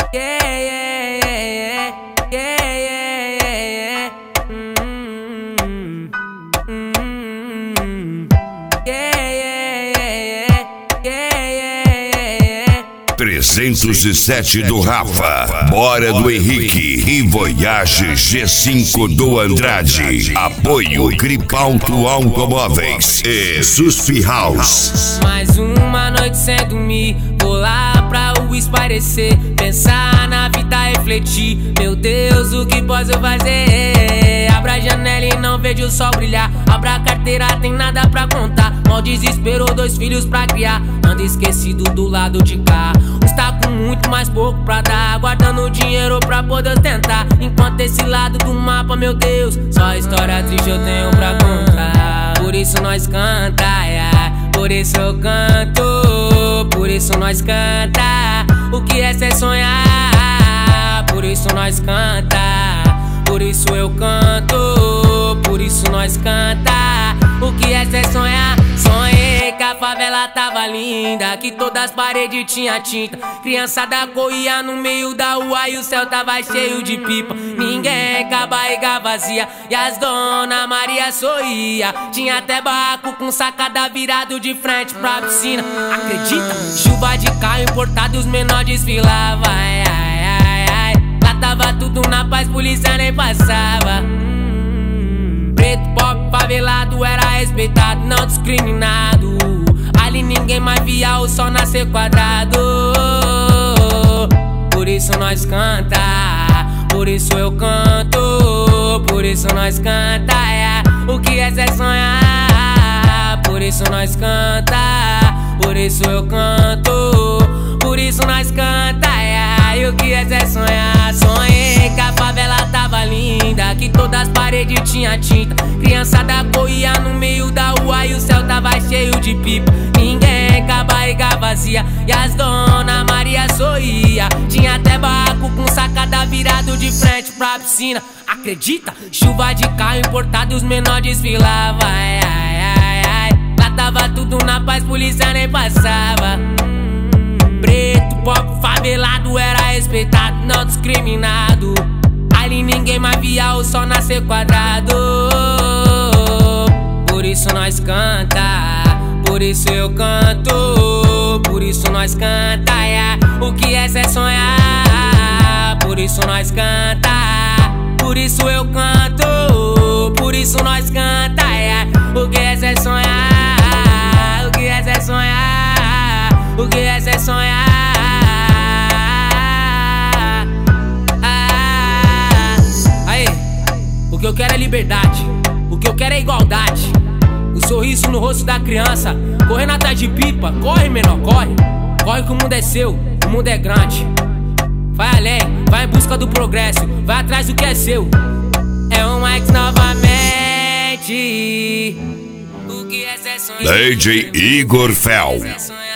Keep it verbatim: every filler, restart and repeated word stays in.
Yeah, yeah, yeah, yeah, yeah, yeah, yeah. Mm, mm, yeah, yeah, yeah, yeah, yeah, yeah. trezentos e sete do Rafa, Bora do Henrique e Voyage G cinco do Andrade. Apoio Gripalto Automóveis e Suspi House. Mais uma noite sem dormir, vou lá pra o espairecer, pensar na vida, refletir. Meu Deus, o que posso fazer? Abra a janela e não vejo o sol brilhar. Abra a carteira, tem nada pra contar. Mal desespero, dois filhos pra criar. Ando esquecido do lado de cá. Está com muito mais pouco pra dar, guardando dinheiro pra poder tentar. Enquanto esse lado do mapa, meu Deus, só história triste eu tenho pra contar. Por isso nós canta, yeah. Por isso eu canto, por isso nós canta. O que é ser sonhar? Por isso nós canta, por isso eu canto, por isso nós canta. O que é ser sonhar? Sonhei que a favela tava linda, que todas as paredes tinha tinta. Criançada corria no meio da rua e o céu tava cheio de pipa. Ninguém com a barriga vazia e as dona Maria sorria. Tinha até barraco com sacada virado de frente pra piscina. Acredita? Chuva de carro importado e os menores desfilavam. Ai, ai, ai, ai. Lá tava tudo na paz, polícia nem passava. Preto, pobre, favelado era respeitado, não discriminado. Ali ninguém mais via o sol nascer quadrado. Por isso nós canta, por isso eu canto, por isso nós canta, yeah. O que é ser sonhar? Por isso nós canta, por isso eu canto, por isso nós canta, yeah. E o que é ser sonhar? Sonhei que a favela tava linda, que todas as paredes tinha tinta. Criançada corria no meio da rua e o céu tava cheio de pipa. Ninguém com a barriga vazia e as dona Maria sorria. Tinha até barraco com sacada virado de frente pra piscina. Acredita? Chuva de carro importado e os menores desfilavam. Ai, ai, ai, ai. Lá tava tudo na paz, polícia nem passava. Preto, pobre, favelado era respeitado, não discriminado. Ali ninguém mais via o sol nascer quadrado. Por isso nós canta, por isso eu canto, por isso nós canta, yeah. O que é ser sonhar? Por isso nós canta, por isso eu canto, por isso nós canta, yeah. O que é ser sonhar? O que é ser sonhar? O que é ser sonhar? Ah, aí, o que eu quero é liberdade, o que eu quero é igualdade. O sorriso no rosto da criança, correndo atrás de pipa. Corre, menor, corre. Corre que o mundo é seu, o mundo é grande. Vai além, vai em busca do progresso, vai atrás do que é seu. É um Mike novamente. O que é ser sonhar? D J Igor Fel.